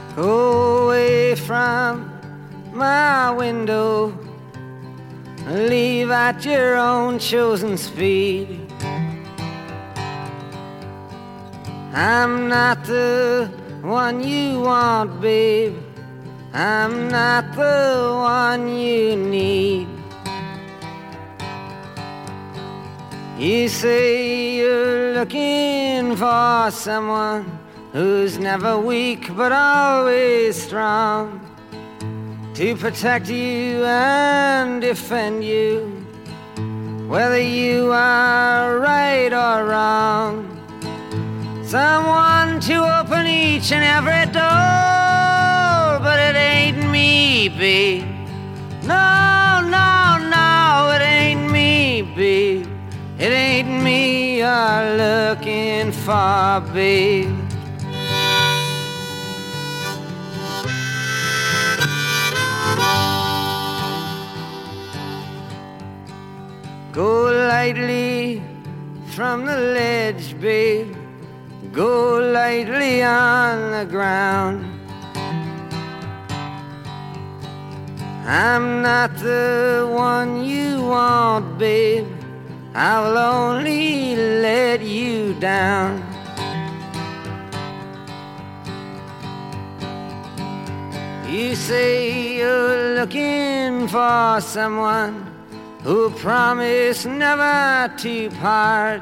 Go away from my window, leave at your own chosen speed. I'm not the one you want, babe. I'm not the one you need. You say you're looking for someone who's never weak but always strong, to protect you and defend you, whether you are right or wrong. Someone to open each and every door, but it ain't me, babe. No, no, no, it ain't me, babe. It ain't me you're looking for, babe. Go lightly from the ledge, babe. Go lightly on the ground. I'm not the one you want, babe. I will only let you down. You say you're looking for someone who promised never to part,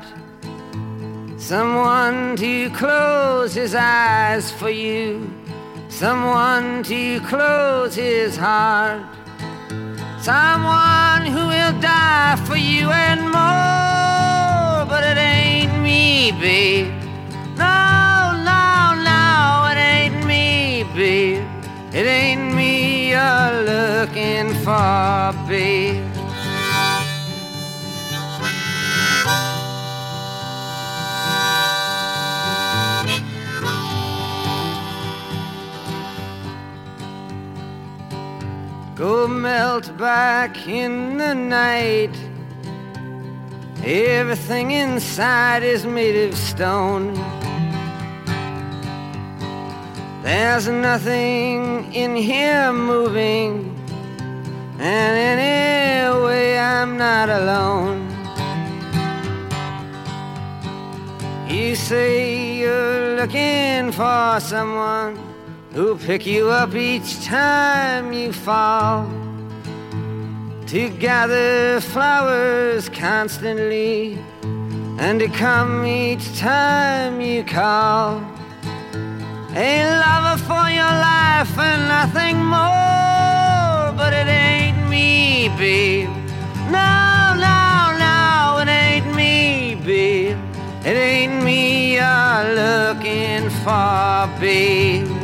someone to close his eyes for you, someone to close his heart, someone who will die for you and more. But it ain't me, babe. No, no, no, it ain't me, babe. It ain't me you're looking for, babe. Go melt back in the night. Everything inside is made of stone. There's nothing in here moving, and anyway I'm not alone. You say you're looking for someone who'll pick you up each time you fall, to gather flowers constantly, and to come each time you call. A lover for your life and nothing more. But it ain't me, babe. No, no, no, it ain't me, babe. It ain't me you're looking for, babe.